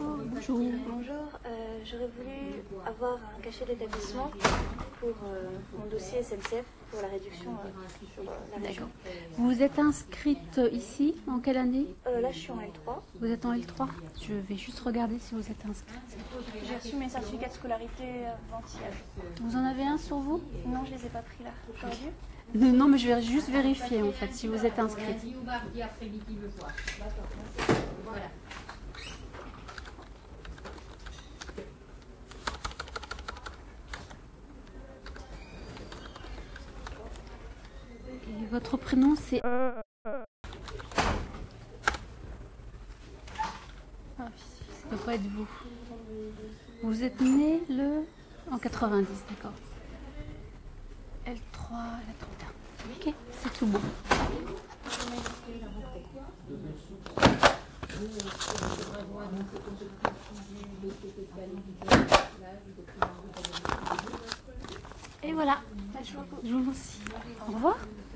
Bonjour. Bonjour, j'aurais voulu avoir un cachet d'établissement pour mon dossier SNCF pour la réduction sur la région. Vous êtes inscrite ici en quelle année? Là, je suis en L3. Vous êtes en L3? Je vais juste regarder si vous êtes inscrite. J'ai reçu mes certificats de scolarité avant-hier. Vous en avez un sur vous? Non, je les ai pas pris là. J'aurais dû? Non, mais je vais juste vérifier en fait si vous êtes inscrite. Et votre prénom c'est... Ah, ça ne doit pas être vous. Vous êtes né le... en 90, d'accord. L3, L31. Ok, c'est tout bon. Et voilà. Je vous remercie. Au revoir.